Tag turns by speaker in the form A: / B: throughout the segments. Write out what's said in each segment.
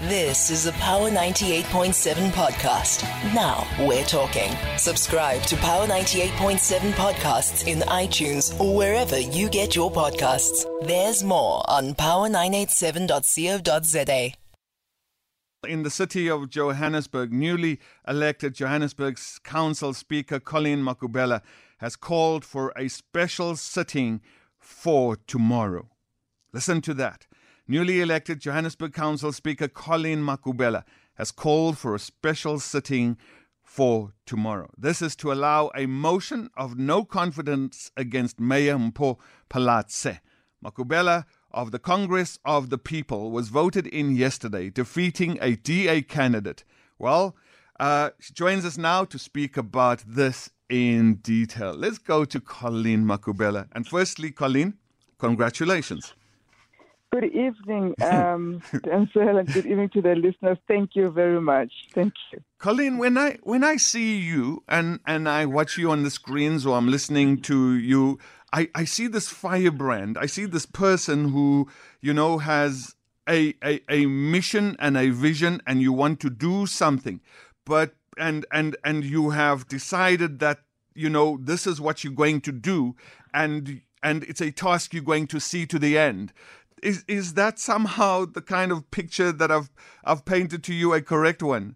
A: This is a Power 98.7 podcast. Now we're talking. Subscribe to Power 98.7 podcasts in iTunes or wherever you get your podcasts. There's more on power987.co.za.
B: In the city of Johannesburg, newly elected Johannesburg's Council Speaker Colleen Makhubela has called for a special sitting for tomorrow. Listen to that. Newly elected Johannesburg Council Speaker Colleen Makhubela has called for a special sitting for tomorrow. This is to allow a motion of no confidence against Mayor Mpho Phalatse. Makhubela of the Congress of the People was voted in yesterday, defeating a DA candidate. Well, she joins us now to speak about this in detail. Let's go to Colleen Makhubela. And firstly, Colleen, congratulations.
C: Good evening, Denzel, and good evening to the listeners. Thank you very much. Thank you.
B: Colleen, when I see you and I watch you on the screens or I'm listening to you, I see this firebrand. I see this person who, has a mission and a vision, and you want to do something. But and you have decided that, this is what you're going to do, and it's a task you're going to see to the end. Is that somehow the kind of picture that I've painted to you a correct one?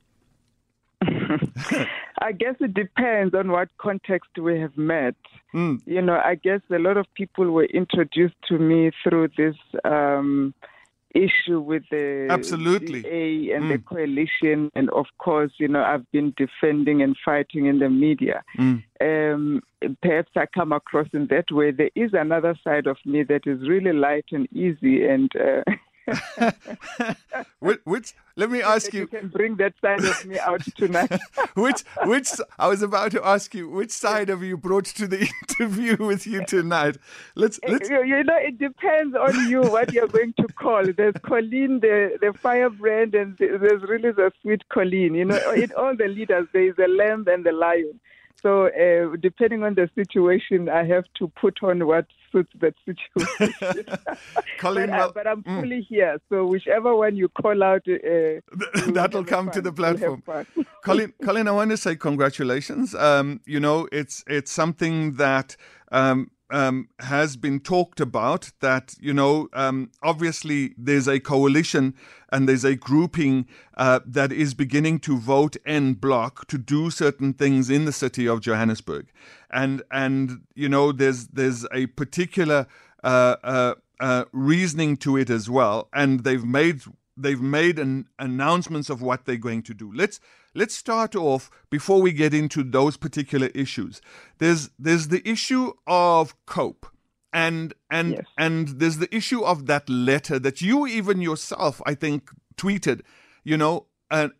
C: I guess it depends on what context we have met. I guess a lot of people were introduced to me through this issue with the
B: Absolutely.
C: DA and the coalition. And of course, I've been defending and fighting in the media. Perhaps I come across in that way. There is another side of me that is really light and easy, and
B: which let me ask you
C: can bring that side of me out tonight.
B: which I was about to ask you, which side have you brought to the interview with you tonight? Let's
C: it depends on you what you're going to call. There's Colleen, the firebrand, and there's really the sweet Colleen. In all the leaders there is a lamb and the lion. So depending on the situation, I have to put on what suits that situation.
B: Colleen,
C: but I'm fully here. So whichever one you call out,
B: that'll come to the platform. Colleen, I want to say congratulations. It's something that has been talked about, that, obviously there's a coalition and there's a grouping that is beginning to vote en bloc to do certain things in the city of Johannesburg. And there's a particular reasoning to it as well. And they've made announcements of what they're going to do. Let's start off before we get into those particular issues. There's the issue of COPE, and
C: yes.
B: and there's the issue of that letter that you even yourself, I think, tweeted, and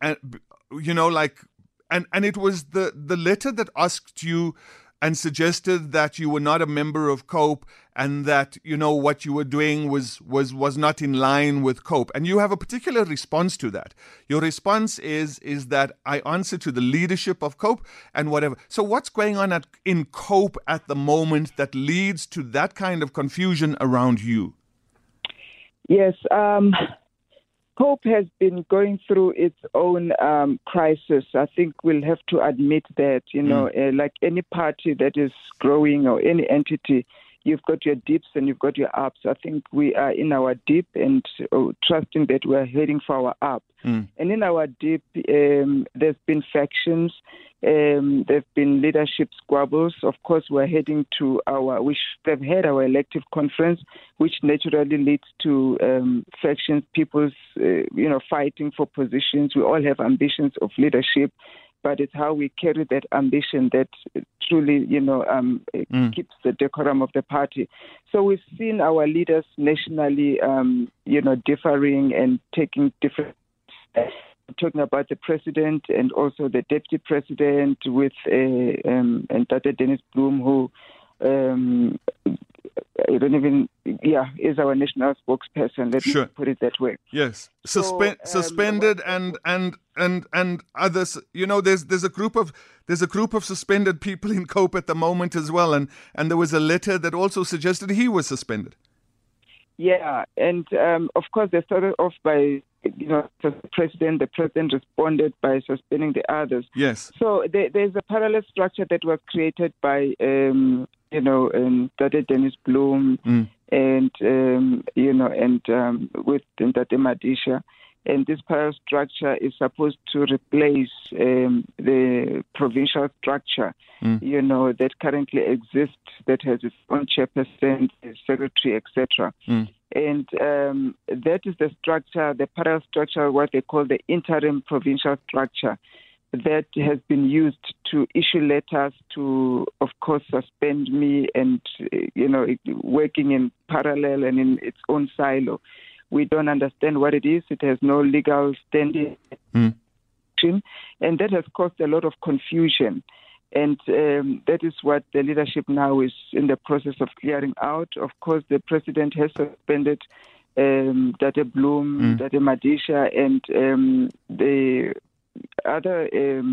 B: it was the letter that asked you and suggested that you were not a member of COPE, and that, what you were doing was not in line with COPE. And you have a particular response to that. Your response is that I answer to the leadership of COPE and whatever. So what's going on in COPE at the moment that leads to that kind of confusion around you?
C: Yes, COPE has been going through its own crisis. I think we'll have to admit that, like any party that is growing or any entity, you've got your dips and you've got your ups. I think we are in our dip and trusting that we're heading for our up. And in our dip, there's been factions, there's been leadership squabbles. Of course, we're heading to they've had our elective conference, which naturally leads to factions, people's, fighting for positions. We all have ambitions of leadership, but it's how we carry that ambition that truly, keeps the decorum of the party. So we've seen our leaders nationally, differing and taking different. Talking about the president and also the deputy president with and Dr. Dennis Bloem, who is our national spokesperson. Let's put it that way.
B: Yes, suspended and others. There's a group of suspended people in COPE at the moment as well, and there was a letter that also suggested he was suspended.
C: Yeah, and of course they started off by, the president responded by suspending the others.
B: Yes.
C: So there's a parallel structure that was created by, Dr. Dennis Bloom and, with Dr. Madisha. And this parallel structure is supposed to replace the provincial structure, that currently exists, that has its own chairperson, secretary, etc. And that is the structure, the parallel structure, what they call the interim provincial structure, that has been used to issue letters to, of course, suspend me and, working in parallel and in its own silo. We don't understand what it is. It has no legal standing. And that has caused a lot of confusion. And that is what the leadership now is in the process of clearing out. Of course, the president has suspended Dr. Bloom, Dr. Madisha, and the other,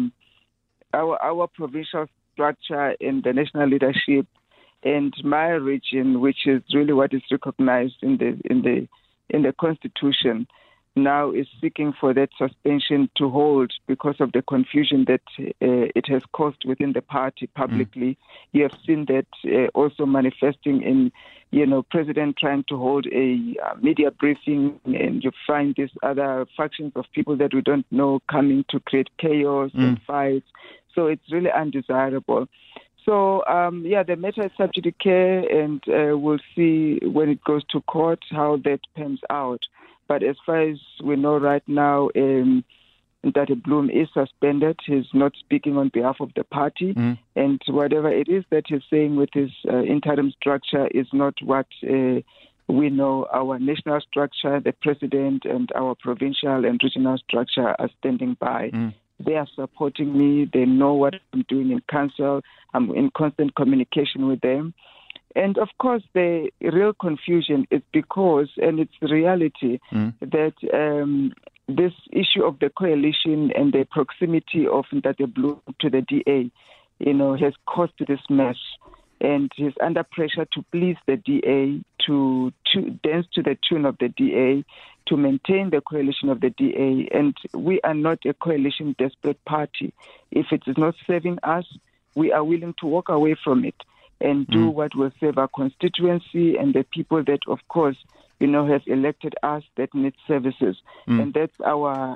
C: our provincial structure and the national leadership and my region, which is really what is recognized in the Constitution, now is seeking for that suspension to hold because of the confusion that it has caused within the party publicly. You have seen that also manifesting in, President trying to hold a media briefing, and you find these other factions of people that we don't know coming to create chaos and fights. So it's really undesirable. So, the matter is subject to care, and we'll see when it goes to court how that pans out. But as far as we know right now, Dr. Bloom is suspended. He's not speaking on behalf of the party. And whatever it is that he's saying with his interim structure is not what we know. Our national structure, the president, and our provincial and regional structure are standing by. They are supporting me. They know what I'm doing in council. I'm in constant communication with them. And of course, the real confusion is because, and it's the reality, that this issue of the coalition and the proximity of Ndate Bloom to the DA, has caused this mess. And he's under pressure to please the DA, to dance to the tune of the DA, to maintain the coalition of the DA. And we are not a coalition desperate party. If it is not serving us, we are willing to walk away from it and do what will serve our constituency and the people that, of course, have elected us that need services. And that's our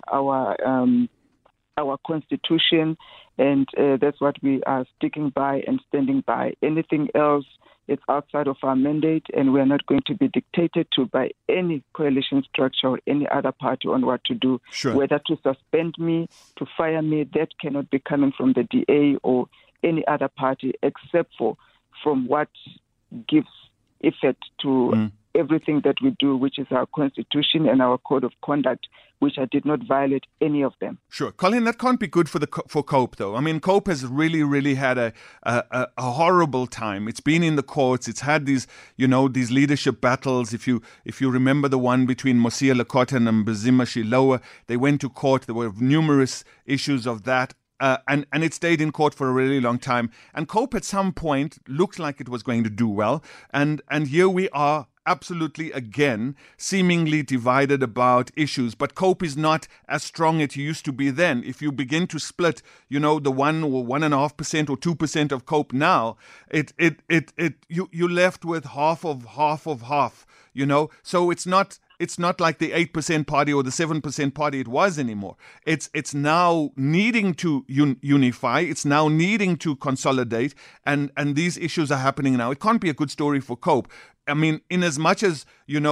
C: constitution, and that's what we are sticking by and standing by. Anything else, it's outside of our mandate, and we are not going to be dictated to by any coalition structure or any other party on what to do.
B: Sure.
C: Whether to suspend me, to fire me, that cannot be coming from the DA or any other party, except from what gives effect to everything that we do, which is our constitution and our code of conduct, which I did not violate any of them.
B: Sure. Colleen, that can't be good for COPE, though. I mean, COPE has really had a horrible time. It's been in the courts. It's had these leadership battles. If you remember the one between Mosia Lekota and Mbazima Shilowa, they went to court. There were numerous issues of that. And it stayed in court for a really long time. And COPE at some point looked like it was going to do well. And here we are, absolutely again, seemingly divided about issues. But COPE is not as strong as it used to be then. If you begin to split, the 1 or 1.5% or 2% of COPE now, you're left with half of half. So it's not like the 8% party or the 7% party it was anymore. It's now needing to unify. It's now needing to consolidate, and these issues are happening now. It can't be a good story for COPE. I mean, in as much as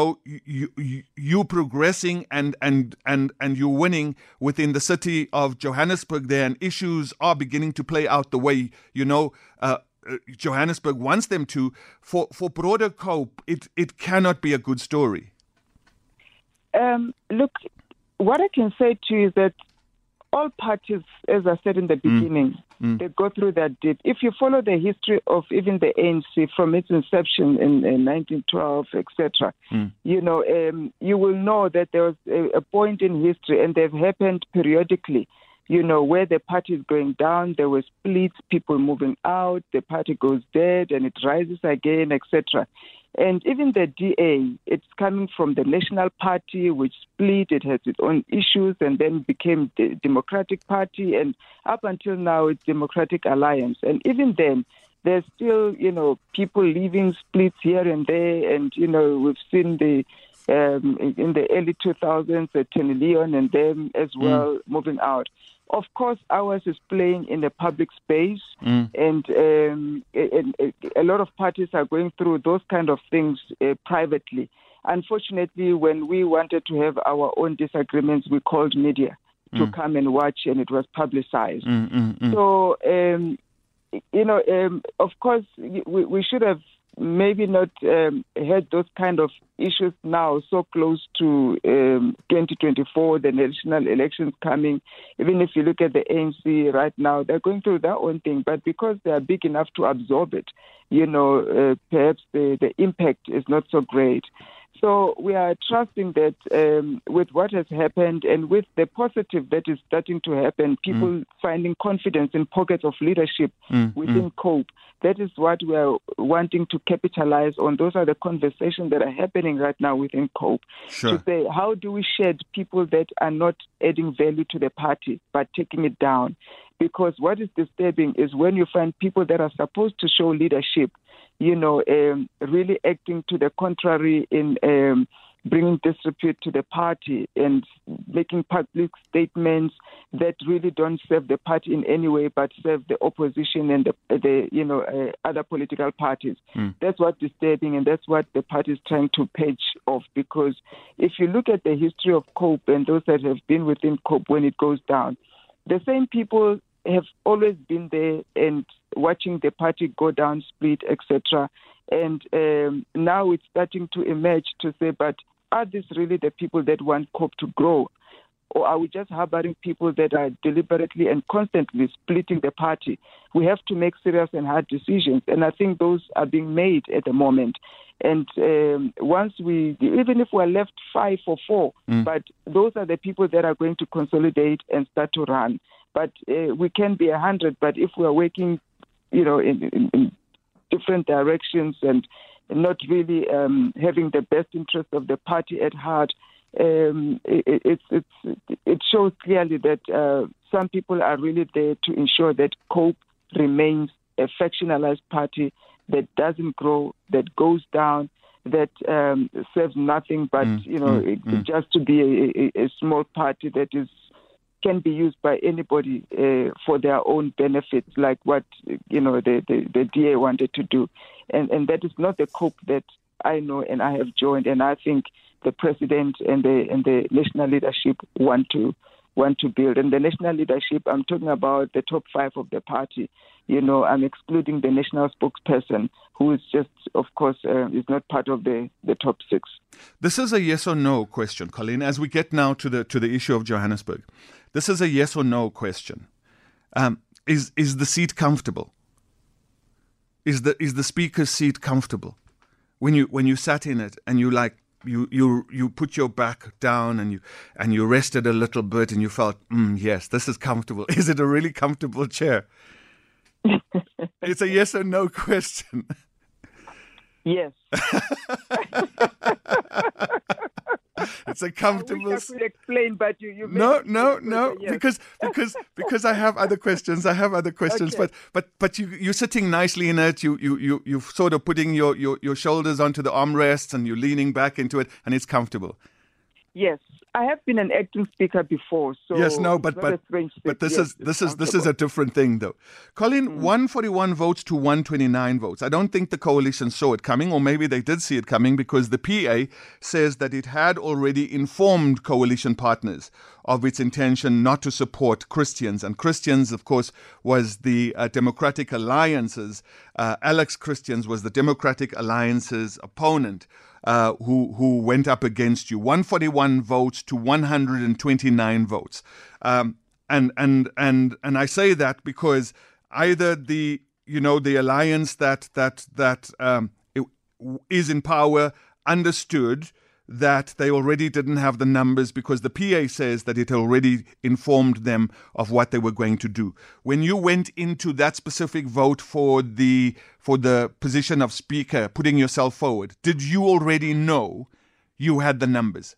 B: you progressing and you're winning within the city of Johannesburg there, and issues are beginning to play out the way Johannesburg wants them to. For broader COPE, it cannot be a good story.
C: Look, what I can say to you is that all parties, as I said in the beginning, they go through that dip. If you follow the history of even the ANC from its inception in 1912, etc., you will know that there was a point in history, and they've happened periodically, where the party is going down, there were splits, people moving out, the party goes dead, and it rises again, etc. And even the DA, it's coming from the National Party, which split. It has its own issues and then became the Democratic Party. And up until now, it's Democratic Alliance. And even then, there's still, people leaving splits here and there. And, we've seen in the early 2000s, Tony Leon and them as well moving out. Of course, ours is playing in the public space, and a lot of parties are going through those kind of things privately. Unfortunately, when we wanted to have our own disagreements, we called media to come and watch, and it was publicized. So, of course, we should have maybe not had those kind of issues now so close to 2024, the national elections coming. Even if you look at the ANC right now, they're going through their own thing. But because they are big enough to absorb it, perhaps the impact is not so great. So we are trusting that with what has happened and with the positive that is starting to happen, people finding confidence in pockets of leadership within COPE, that is what we are wanting to capitalize on. Those are the conversations that are happening right now within COPE.
B: Sure.
C: To say, how do we shed people that are not adding value to the party, but taking it down? Because what is disturbing is when you find people that are supposed to show leadership, really acting to the contrary in bringing disrepute to the party and making public statements that really don't serve the party in any way, but serve the opposition and the other political parties. That's what's disturbing, and that's what the party is trying to patch off. Because if you look at the history of COPE and those that have been within COPE when it goes down, the same people have always been there and watching the party go down, split, etc. And now it's starting to emerge to say, but are these really the people that want COPE to grow? Or are we just harboring people that are deliberately and constantly splitting the party? We have to make serious and hard decisions. And I think those are being made at the moment. And once even if we're left 5 or 4, but those are the people that are going to consolidate and start to run. But we can be 100, but if we are working, in different directions and not really having the best interest of the party at heart, it shows clearly that some people are really there to ensure that COPE remains a factionalized party that doesn't grow, that goes down, that serves nothing but just to be a small party that can be used by anybody for their own benefits, like what the DA wanted to do, and that is not the COPE that I know and I have joined, and I think the president and the national leadership want to build. And the national leadership, I'm talking about the top 5 of the party. I'm excluding the national spokesperson, who is just, of course, is not part of the top 6.
B: This is a yes or no question, Colleen. As we get now to the issue of Johannesburg, this is a yes or no question. Is the seat comfortable? Is the speaker's seat comfortable? When you sat in it and you put your back down and you rested a little bit and you felt, yes, this is comfortable. Is it a really comfortable chair? It's a yes or no question.
C: Yes.
B: It's a comfortable.
C: I wish I could explain, but you.
B: No.
C: Yes.
B: Because I have other questions. Okay. But you're sitting nicely in it. You sort of putting your shoulders onto the armrests and you're leaning back into it, and it's comfortable.
C: Yes, I have been an acting speaker before, so
B: yes, no, but this is a different thing, though. Colleen, 141 votes to 129 votes. I don't think the coalition saw it coming, or maybe they did see it coming, because the PA says that it had already informed coalition partners of its intention not to support Christians. And Christians, of course, was the Democratic Alliance's. Alex Christians was the Democratic Alliance's opponent. Who went up against you. 141 votes to 129 votes. And I say that because either the alliance that is in power understood that they already didn't have the numbers because the PA says that it already informed them of what they were going to do. When you went into that specific vote for the position of Speaker, putting yourself forward, did you already know you had the numbers?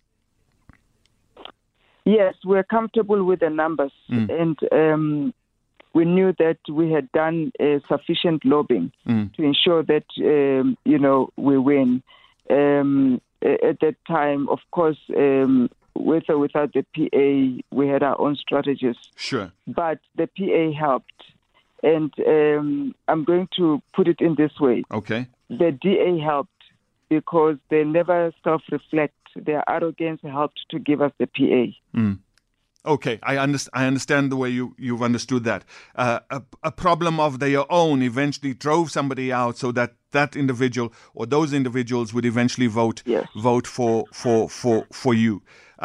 C: Yes, we're comfortable with the numbers, and we knew that we had done sufficient lobbying to ensure that we win. At that time, of course, with or without the PA, we had our own strategies.
B: Sure.
C: But the PA helped. And I'm going to put it in this way.
B: Okay.
C: The DA helped because they never self-reflect. Their arrogance helped to give us the PA.
B: Okay, I understand the way you've understood that. A problem of their own eventually drove somebody out so that individual or those individuals would eventually vote for you.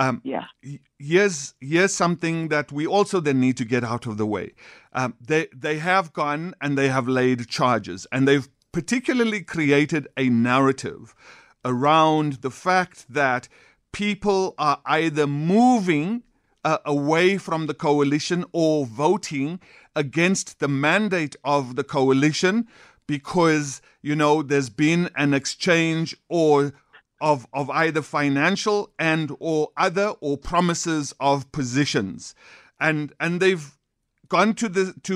B: Here's something that we also then need to get out of the way. They have gone and they have laid charges, and they've particularly created a narrative around the fact that people are either moving away from the coalition or voting against the mandate of the coalition because, there's been an exchange or of either financial and or other or promises of positions. And they've gone to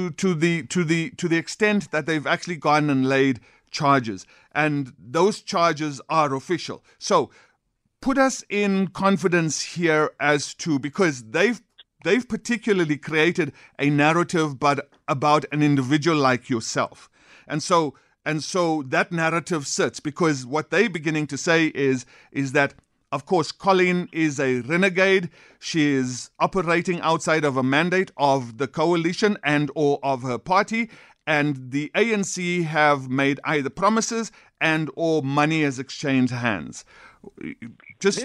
B: the extent that they've actually gone and laid charges. And those charges are official. So put us in confidence here as to, because they've particularly created a narrative but about an individual like yourself. And so that narrative sits, because what they're beginning to say is that, of course, Colleen is a renegade. She is operating outside of a mandate of the coalition and or of her party, and the ANC have made either promises and or money has exchanged hands. This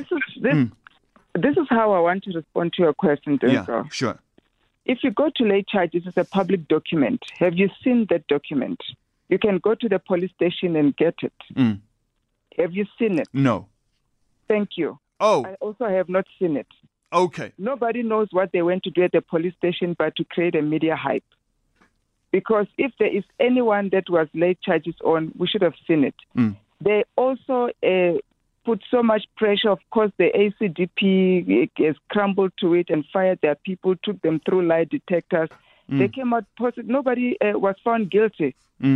B: is how I want to respond to your question, Denzel. Yeah, sure.
C: If you go to lay charges, it's a public document. Have you seen that document? You can go to the police station and get it. Have you seen it?
B: No.
C: Thank you.
B: Oh.
C: I also have not seen it.
B: Okay.
C: Nobody knows what they went to do at the police station but to create a media hype. Because if there is anyone that was laid charges on, we should have seen it. They also put so much pressure. Of course, the ACDP has crumbled to it and fired their people, took them through lie detectors. They came out positive. Nobody was found guilty,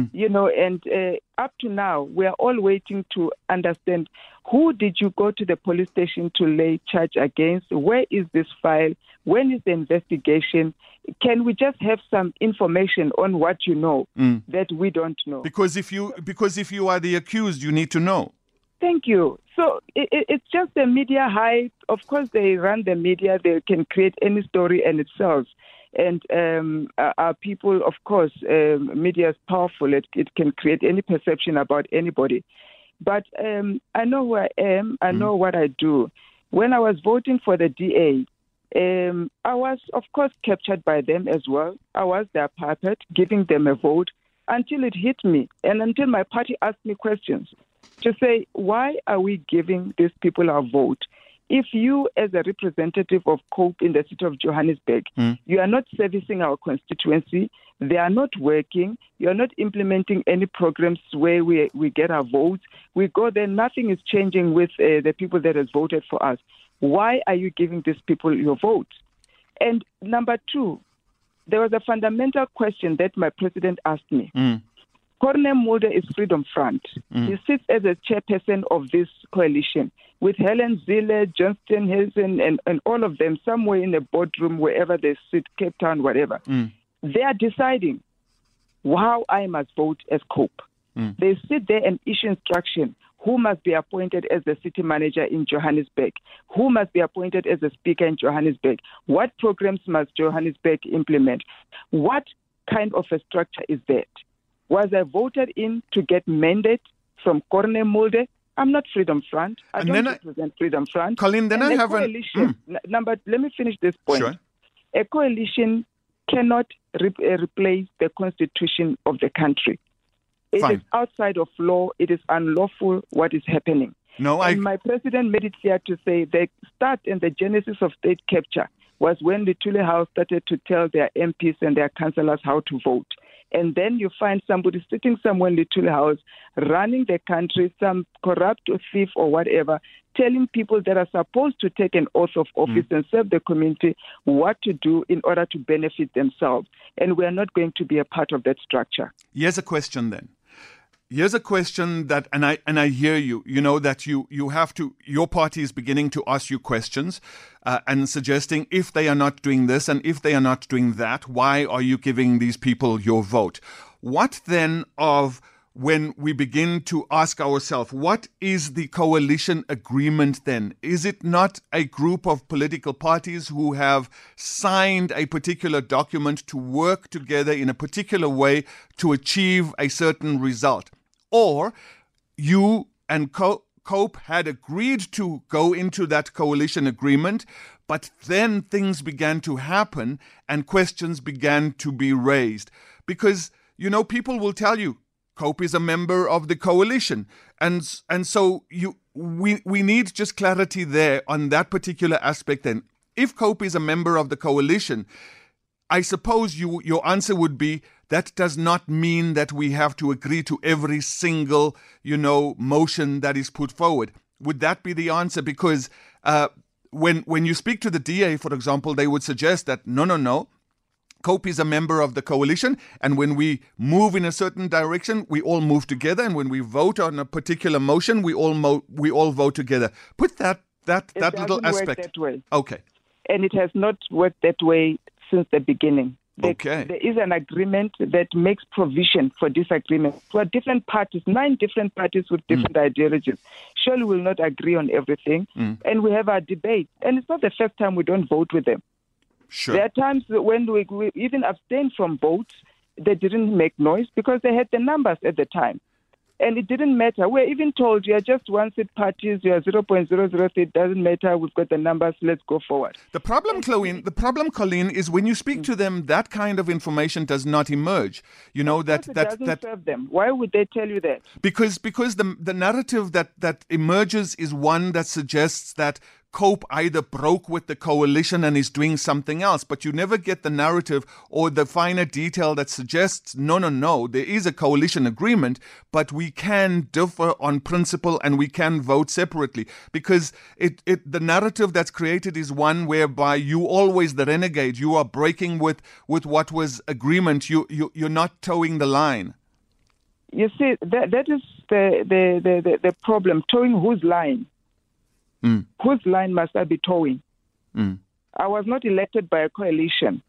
C: and up to now, we are all waiting to understand who did you go to the police station to lay charge against? Where is this file? When is the investigation? Can we just have some information on what you know that we don't know?
B: Because if you are the accused, you need to know.
C: Thank you. So it's just the media hype. Of course, they run the media. They can create any story and it sells. And our people, of course, media is powerful. It can create any perception about anybody. But I know who I am. I know what I do. When I was voting for the DA, I was, of course, captured by them as well. I was their puppet, giving them a vote until it hit me and until my party asked me questions to say, why are we giving these people our vote? If you, as a representative of COPE in the city of Johannesburg, you are not servicing our constituency, they are not working, you are not implementing any programs where we get our votes, we go there, nothing is changing with the people that has voted for us. Why are you giving these people your vote? And number two, there was a fundamental question that my president asked me. Corne Mulder is Freedom Front. He sits as a chairperson of this coalition with Helen Zille, Johnston Hilton, and all of them somewhere in a boardroom, wherever they sit, Cape Town, whatever. They are deciding how I must vote as COPE. They sit there and issue instruction. Who must be appointed as the city manager in Johannesburg? Who must be appointed as the speaker in Johannesburg? What programs must Johannesburg implement? What kind of a structure is that? Was I voted in to get mandate from Corne Mulder? I'm not Freedom Front. I don't represent Freedom Front.
B: Colleen, then I have
C: coalition. Let me finish this point.
B: Sure.
C: A coalition cannot replace the constitution of the country. It is outside of law. It is unlawful what is happening. My president made it clear to say the start and the genesis of state capture was when the Thule House started to tell their MPs and their councillors how to vote. And then you find somebody sitting somewhere in the Thule House, running the country, some corrupt or thief or whatever, telling people that are supposed to take an oath of office and serve the community what to do in order to benefit themselves. And we are not going to be a part of that structure.
B: Here's a question then. Here's a question that, and I hear you, that you have to, your party is beginning to ask you questions and suggesting if they are not doing this and if they are not doing that, why are you giving these people your vote? What then of when we begin to ask ourselves, what is the coalition agreement then? Is it not a group of political parties who have signed a particular document to work together in a particular way to achieve a certain result? Or you and COPE had agreed to go into that coalition agreement, but then things began to happen and questions began to be raised. Because, people will tell you, COPE is a member of the coalition. And so we need just clarity there on that particular aspect then. If COPE is a member of the coalition, I suppose your answer would be, that does not mean that we have to agree to every single, motion that is put forward. Would that be the answer? Because when you speak to the DA, for example, they would suggest that no, COPE is a member of the coalition, and when we move in a certain direction, we all move together, and when we vote on a particular motion, we all vote together. Put that little aspect.
C: Work that way.
B: Okay.
C: And it has not worked that way since the beginning.
B: Okay.
C: There is an agreement that makes provision for disagreement. For different parties, 9 different parties with different ideologies. Surely we will not agree on everything. And we have our debate. And it's not the first time we don't vote with them.
B: Sure.
C: There are times when we even abstained from votes. They didn't make noise because they had the numbers at the time. And it didn't matter. We're even told you are just one-seat parties, you are 0.003, it doesn't matter, we've got the numbers, let's go forward.
B: The problem, Colleen, is when you speak to them, that kind of information does not emerge.
C: It doesn't serve them. Why would they tell you that?
B: Because the narrative that emerges is one that suggests that COPE either broke with the coalition and is doing something else, but you never get the narrative or the finer detail that suggests, no, there is a coalition agreement, but we can differ on principle and we can vote separately. Because the narrative that's created is one whereby you always the renegade, you are breaking with what was agreement, you're not towing the line.
C: You see, that is the problem, towing whose line? Whose line must I be towing? I was not elected by a coalition.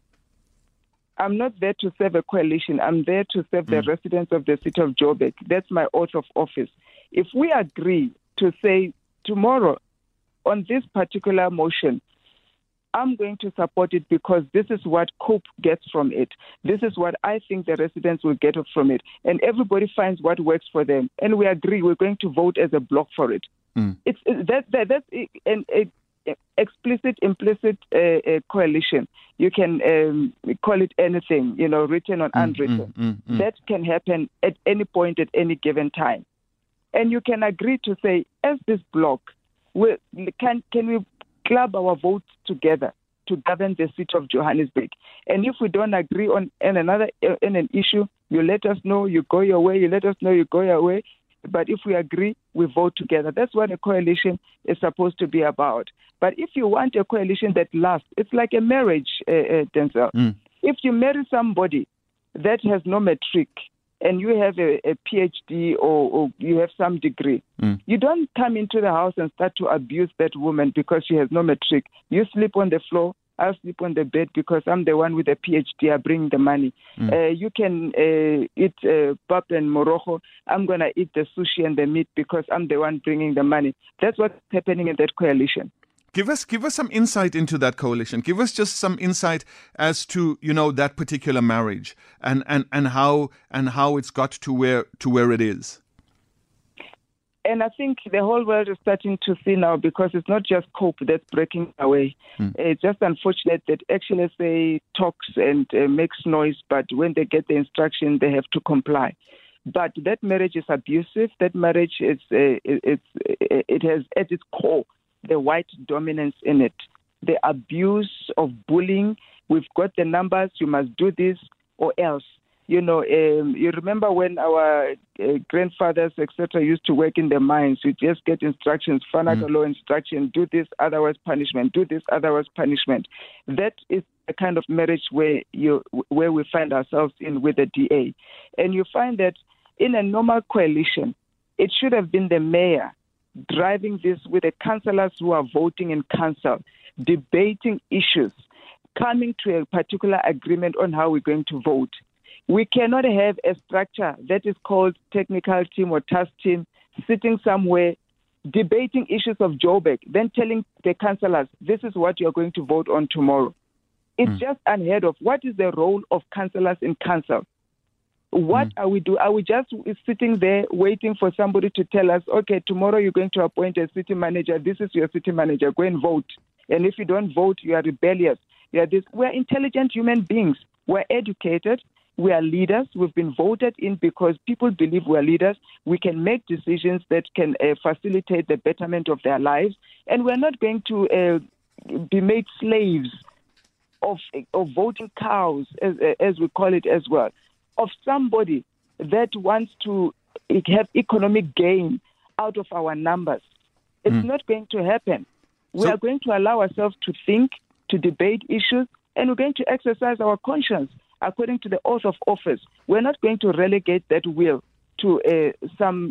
C: I'm not there to serve a coalition. I'm there to serve the residents of the city of Joburg. That's my oath of office. If we agree to say tomorrow on this particular motion, I'm going to support it because this is what COPE gets from it. This is what I think the residents will get from it. And everybody finds what works for them. And we agree we're going to vote as a block for it. That's an explicit, implicit coalition. You can call it anything, written or unwritten. That can happen at any point, at any given time. And you can agree to say, as this block, can we club our votes together to govern the city of Johannesburg? And if we don't agree on an issue, you let us know, you go your way, you let us know, you go your way. But if we agree, we vote together. That's what a coalition is supposed to be about. But if you want a coalition that lasts, it's like a marriage, Denzel. If you marry somebody that has no matric and you have a PhD or you have some degree, you don't come into the house and start to abuse that woman because she has no matric. You sleep on the floor. I'll sleep on the bed because I'm the one with a PhD. I bring the money. You can eat pap and morojo. I'm going to eat the sushi and the meat because I'm the one bringing the money. That's what's happening in that coalition.
B: Give us some insight into that coalition. Give us just some insight as to that particular marriage and how it's got to where it is.
C: And I think the whole world is starting to see now because it's not just COPE that's breaking away. It's just unfortunate that actually say talks and makes noise, but when they get the instruction, they have to comply. But that marriage is abusive. That marriage it has at its core the white dominance in it, the abuse of bullying. We've got the numbers. You must do this or else. You remember when our grandfathers, etc., used to work in the mines. You just get instructions, law instruction, do this, otherwise punishment, do this, otherwise punishment. That is the kind of marriage where we find ourselves in with the DA. And you find that in a normal coalition, it should have been the mayor driving this with the councillors who are voting in council, debating issues, coming to a particular agreement on how we're going to vote. We cannot have a structure that is called technical team or task team sitting somewhere debating issues of Joburg, then telling the councillors, this is what you're going to vote on tomorrow. It's just unheard of. What is the role of councillors in council? What are we doing? Are we just sitting there waiting for somebody to tell us, okay, tomorrow you're going to appoint a city manager. This is your city manager. Go and vote. And if you don't vote, you are rebellious. We're intelligent human beings. We're educated. We are leaders. We've been voted in because people believe we're leaders. We can make decisions that can facilitate the betterment of their lives. And we're not going to be made slaves of voting cows, as we call it as well, of somebody that wants to have economic gain out of our numbers. It's not going to happen. We are going to allow ourselves to think, to debate issues, and we're going to exercise our conscience according to the oath of office. We're not going to relegate that will to some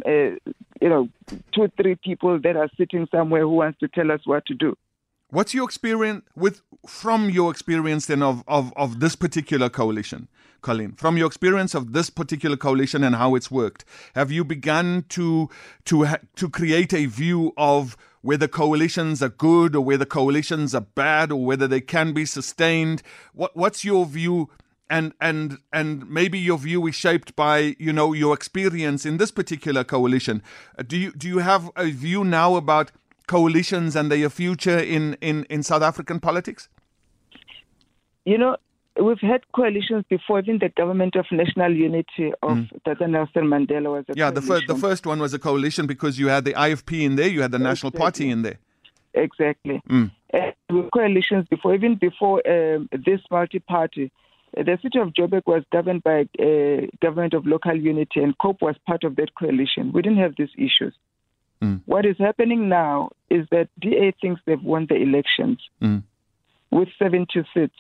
C: 2-3 people that are sitting somewhere who wants to tell us what to do.
B: What's your experience from your experience then of this particular coalition, Colleen? From your experience of this particular coalition and how it's worked, have you begun to create a view of whether coalitions are good or whether coalitions are bad or whether they can be sustained? What's your view? And maybe your view is shaped by your experience in this particular coalition. Do you have a view now about coalitions and their future in South African politics?
C: We've had coalitions before. Even the Government of National Unity of Tata Nelson Mandela was a coalition.
B: The first one was a coalition because you had the IFP in there, you had the National Party in there.
C: Exactly. With coalitions before, even before this multi-party, the city of Joburg was governed by Government of Local Unity, and COPE was part of that coalition. We didn't have these issues. What is happening now is that DA thinks they've won the elections with 70 seats,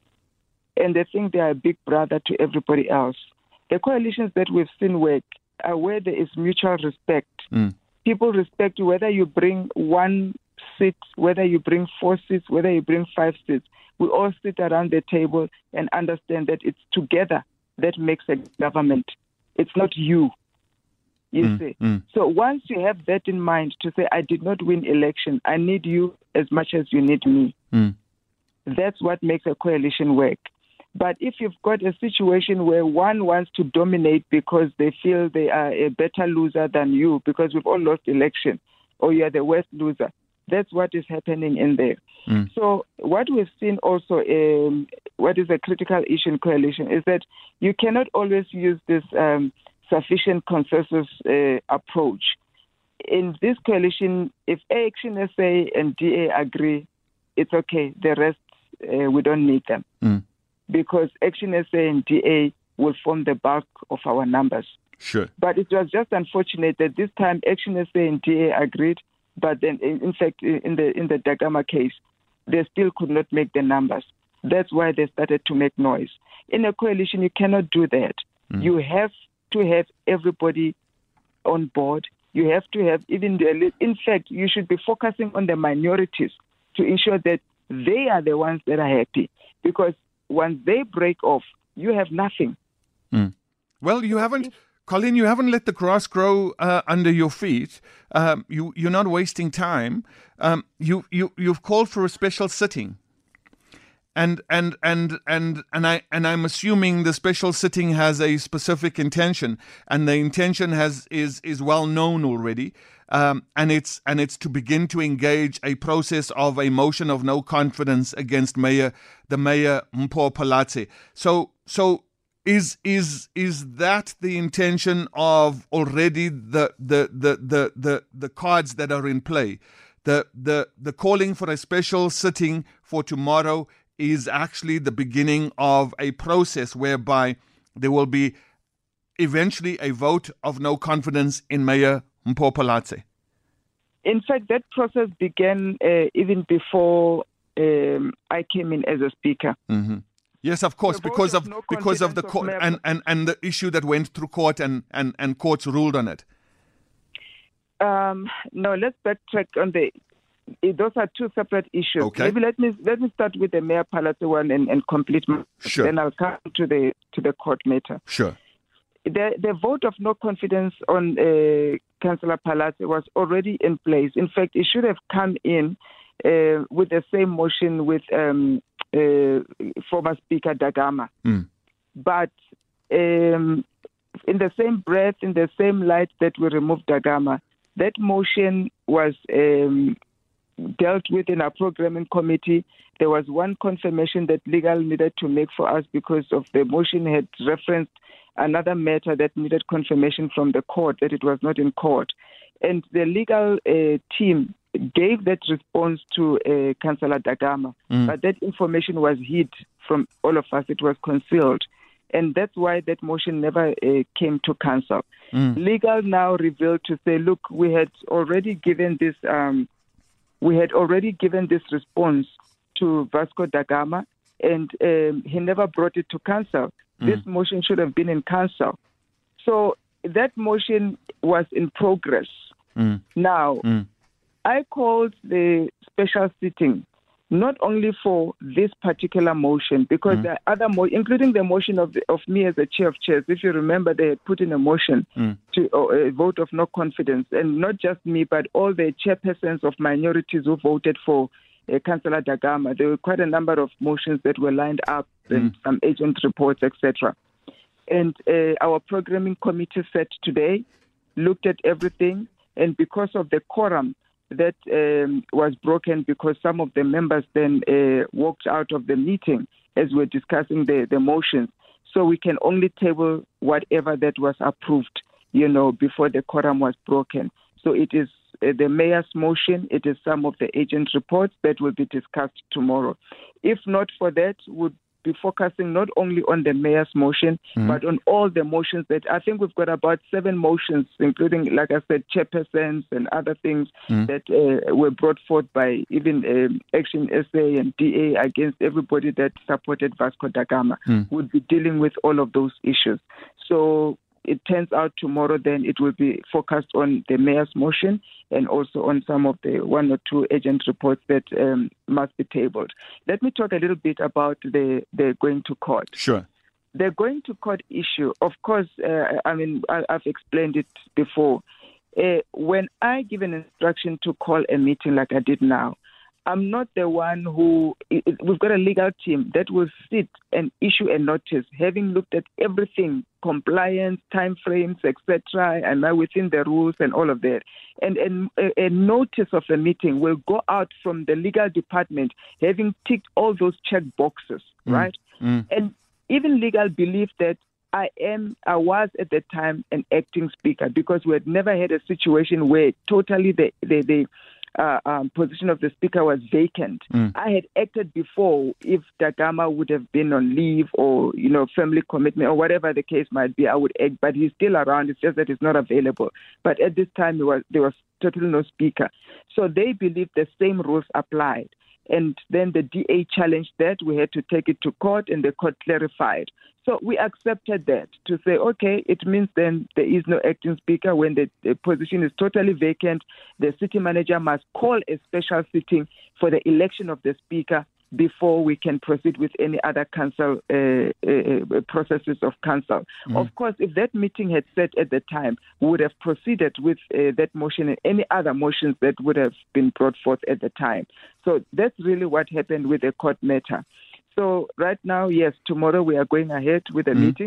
C: and they think they are a big brother to everybody else. The coalitions that we've seen work are where there is mutual respect. People respect you, whether you bring 1 seat, whether you bring 4 seats, whether you bring 5 seats. We all sit around the table and understand that it's together that makes a government. It's not you. You see. So once you have that in mind to say, I did not win election, I need you as much as you need me. That's what makes a coalition work. But if you've got a situation where one wants to dominate because they feel they are a better loser than you, because we've all lost election, or you are the worst loser, that's what is happening in there. So what we've seen also, what is a critical issue in coalition, is that you cannot always use this sufficient consensus approach. In this coalition, if Action SA and DA agree, it's okay. The rest, we don't need them. Because Action SA and DA will form the bulk of our numbers.
B: Sure.
C: But it was just unfortunate that this time Action SA and DA agreed, but then, in fact, in the Dagama case, they still could not make the numbers. That's why they started to make noise. In a coalition, you cannot do that. You have to have everybody on board. You have to have in fact, you should be focusing on the minorities to ensure that they are the ones that are happy. Because once they break off, you have nothing.
B: Well, you haven't, Colleen, you haven't let the grass grow under your feet. You're not wasting time. You've called for a special sitting. And I'm assuming the special sitting has a specific intention, and the intention is well known already, and it's to begin to engage a process of a motion of no confidence against the mayor Mpho Phalatse. So Is that the intention of already the cards that are in play? The calling for a special sitting for tomorrow is actually the beginning of a process whereby there will be eventually a vote of no confidence in Mayor Mpho Phalatse.
C: In fact, that process began even before I came in as a speaker.
B: Mm-hmm. Yes, of course, because of the court and the issue that went through court and courts ruled on it.
C: No, let's backtrack on those are two separate issues.
B: Okay.
C: Maybe let me start with the Mayor Phalatse one and complete.
B: Sure.
C: Then I'll come to the court matter.
B: Sure.
C: The vote of no confidence on Councillor Phalatse was already in place. In fact, it should have come in with the same motion with former Speaker Dagama.
B: Mm.
C: But in the same breath, in the same light that we removed Dagama, that motion was dealt with in our programming committee. There was one confirmation that legal needed to make for us because of the motion had referenced another matter that needed confirmation from the court that it was not in court. And the legal team gave that response to Councillor Dagama, but that information was hid from all of us. It was concealed. And that's why that motion never came to council. Legal now revealed to say, look, we had already given this response to Vasco Dagama, and he never brought it to council. This motion should have been in council. So that motion was in progress. Now, I called the special sitting not only for this particular motion, because there are other including the motion of me as the chair of chairs. If you remember, they had put in a motion to a vote of no confidence, and not just me, but all the chairpersons of minorities who voted for Councillor Dagama. There were quite a number of motions that were lined up, and some agent reports, etc. And our programming committee sat today, looked at everything, and because of the quorum that was broken because some of the members then walked out of the meeting as we're discussing the motions. So we can only table whatever that was approved, before the quorum was broken. So it is the mayor's motion, it is some of the agent reports that will be discussed tomorrow. If not for that, would be focusing not only on the mayor's motion, but on all the motions that I think we've got about 7 motions, including, like I said, chairpersons and other things that were brought forth by even Action SA and DA against everybody that supported Vasco Dagama. Would be dealing with all of those issues. So it turns out tomorrow then it will be focused on the mayor's motion and also on some of the 1 or 2 agent reports that must be tabled. Let me talk a little bit about the going to court.
B: Sure.
C: The going to court issue, of course, I've explained it before. When I give an instruction to call a meeting like I did now, I'm not the one we've got a legal team that will sit and issue a notice, having looked at everything, compliance, timeframes, etc., am I within the rules and all of that. And a notice of a meeting will go out from the legal department, having ticked all those check boxes, right? And even legal believed that I was at the time an acting speaker because we had never had a situation where totally the position of the speaker was vacant. I had acted before. If Dagama would have been on leave or family commitment or whatever the case might be, I would act. But he's still around. It's just that he's not available. But at this time, there was totally no speaker. So they believed the same rules applied. And then the DA challenged that. We had to take it to court, and the court clarified. So we accepted that to say, okay, it means then there is no acting speaker. When the position is totally vacant, the city manager must call a special sitting for the election of the speaker before we can proceed with any other council processes of council. Of course, if that meeting had set at the time, we would have proceeded with that motion and any other motions that would have been brought forth at the time. So that's really what happened with the court matter. So right now, yes, tomorrow we are going ahead with the meeting.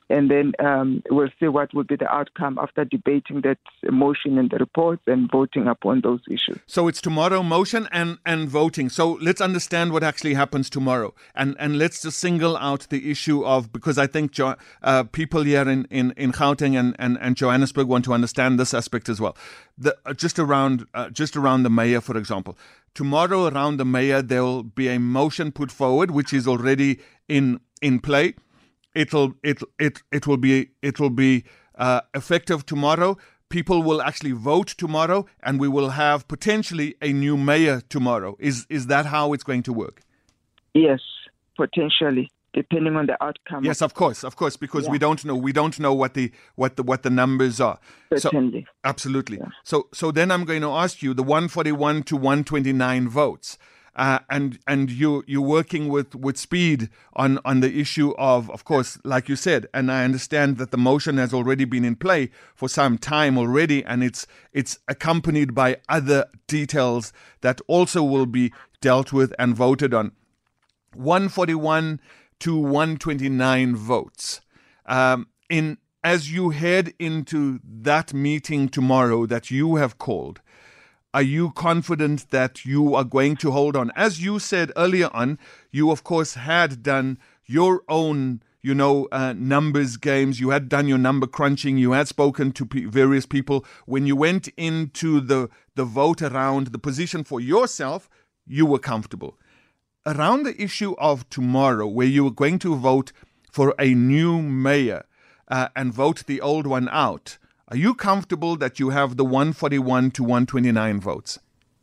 C: And then we'll see what will be the outcome after debating that motion and the reports and voting upon those issues.
B: So it's tomorrow, motion and voting. So let's understand what actually happens tomorrow. And let's just single out the issue of, because I think people here in Gauteng and Johannesburg want to understand this aspect as well. Just around the mayor, for example. Tomorrow around the mayor, there will be a motion put forward, which is already in play. It will be effective tomorrow. People will actually vote tomorrow, and we will have potentially a new mayor tomorrow. Is that how it's going to work?
C: Yes, potentially, depending on the outcome.
B: Yes, of course, because we don't know what the numbers are.
C: Certainly.
B: So, absolutely. Yeah. So then I'm going to ask you the 141 to 129 votes. And you're working with speed on the issue of course, like you said, and I understand that the motion has already been in play for some time already, and it's accompanied by other details that also will be dealt with and voted on. 141 to 129 votes. As you head into that meeting tomorrow that you have called, are you confident that you are going to hold on? As you said earlier on, you, of course, had done your own, numbers games. You had done your number crunching. You had spoken to various people. When you went into the vote around the position for yourself, you were comfortable. Around the issue of tomorrow, where you were going to vote for a new mayor and vote the old one out, are you comfortable that you have the 141 to 129 votes?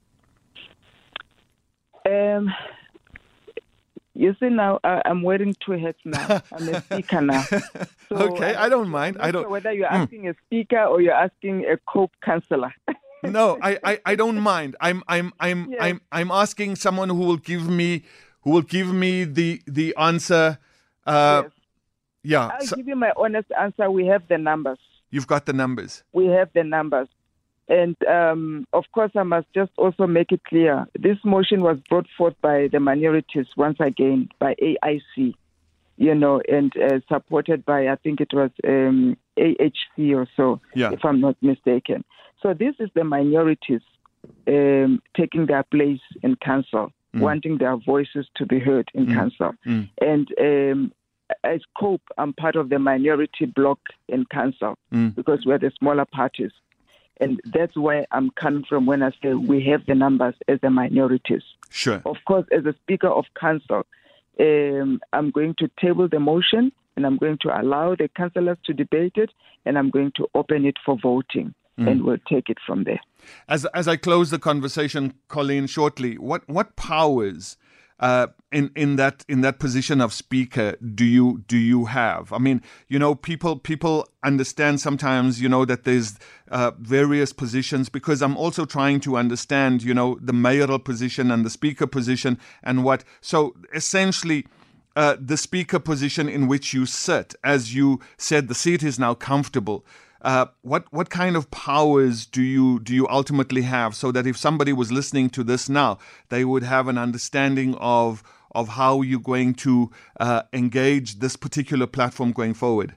C: You see, now I'm wearing two hats now. I'm a speaker now. So
B: okay, I don't mind.
C: I don't know whether you're asking a speaker or you're asking a COPE councillor.
B: No, I don't mind. I'm asking someone who will give me the answer.
C: Yes.
B: Yeah.
C: I'll give you my honest answer. We have the numbers.
B: You've got the numbers.
C: We have the numbers. And, of course, I must just also make it clear. This motion was brought forth by the minorities, once again, by AIC, and supported by, I think it was AHC or so, if I'm not mistaken. So this is the minorities taking their place in council, wanting their voices to be heard in council. And as COPE, I'm part of the minority bloc in council because we're the smaller parties. And that's where I'm coming from when I say we have the numbers as the minorities.
B: Sure.
C: Of course, as a Speaker of Council, I'm going to table the motion and I'm going to allow the councillors to debate it and I'm going to open it for voting. And we'll take it from there.
B: As I close the conversation, Colleen, shortly, what powers in that position of speaker do you have? I mean, people understand sometimes, that there's various positions, because I'm also trying to understand, the mayoral position and the speaker position and what. So essentially, the speaker position in which you sit, as you said, the seat is now comfortable. What kind of powers do you ultimately have, so that if somebody was listening to this now, they would have an understanding of how you're going to engage this particular platform going forward?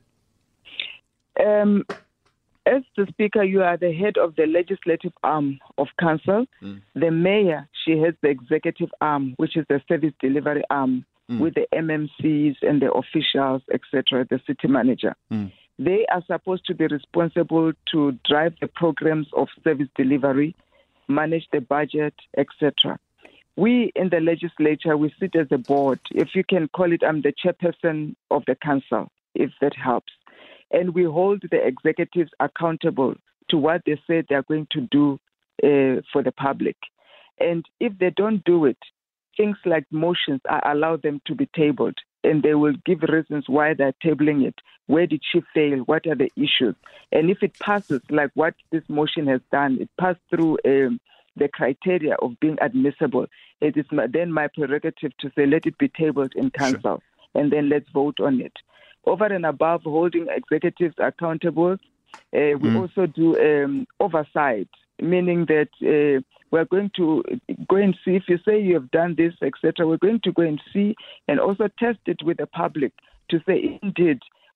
C: As the Speaker, you are the head of the legislative arm of council. The mayor, she has the executive arm, which is the service delivery arm, with the MMCs and the officials, etc., the city manager. They are supposed to be responsible to drive the programs of service delivery, manage the budget, etc. We in the legislature, we sit as a board. If you can call it, I'm the chairperson of the council, if that helps. And we hold the executives accountable to what they say they are going to do for the public. And if they don't do it, things like motions, I allow them to be tabled. And they will give reasons why they're tabling it. Where did she fail? What are the issues? And if it passes, like what this motion has done, it passed through the criteria of being admissible. It is then my prerogative to say, let it be tabled in council, and then let's vote on it. Over and above holding executives accountable, we also do oversight, meaning that we're going to go and see, if you say you have done this, etc., we're going to go and see and also test it with the public to say, indeed,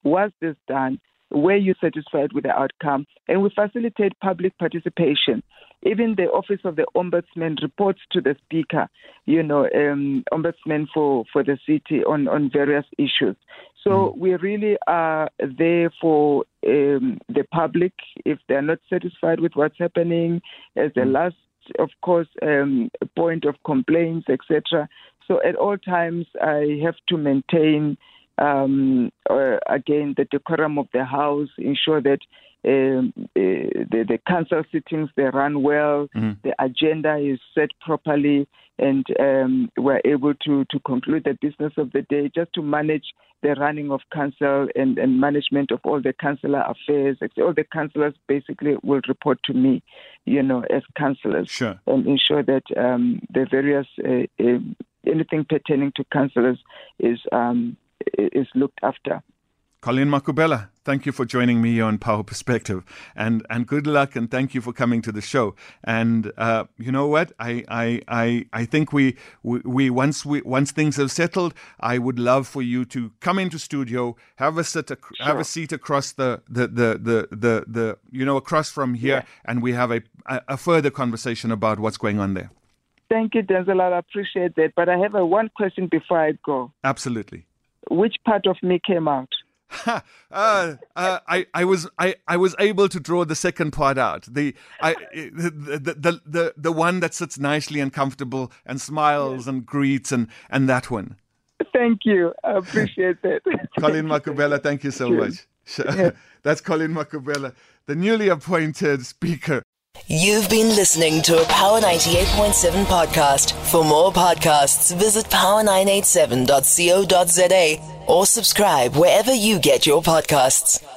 C: was this done? Were you satisfied with the outcome? And we facilitate public participation. Even the Office of the Ombudsman reports to the Speaker, Ombudsman for the city on various issues. So we really are there for the public if they're not satisfied with what's happening, as the last, of course, point of complaints, etc. So at all times, I have to maintain, again, the decorum of the House, ensure that the council sittings, they run well, the agenda is set properly, and we're able to conclude the business of the day, just to manage the running of council and management of all the councillor affairs. All the councillors basically will report to me, as councillors,
B: sure,
C: and ensure that the various anything pertaining to councillors is looked after.
B: Colleen Makubela, thank you for joining me on Power Perspective, and good luck, and thank you for coming to the show. And you know what? I think we once things have settled, I would love for you to come into studio, have a seat across the across from here, and we have a further conversation about what's going on there.
C: Thank you, Denzel. I appreciate that. But I have one question before I go.
B: Absolutely.
C: Which part of me came out?
B: I was able to draw the second part out. The one that sits nicely and comfortable and smiles and greets and that one.
C: Thank you. I appreciate that.
B: Colleen Makubela, thank you so much. That's Colleen Makubela, the newly appointed Speaker.
A: You've been listening to a Power 98.7 podcast. For more podcasts, visit power987.co.za or subscribe wherever you get your podcasts.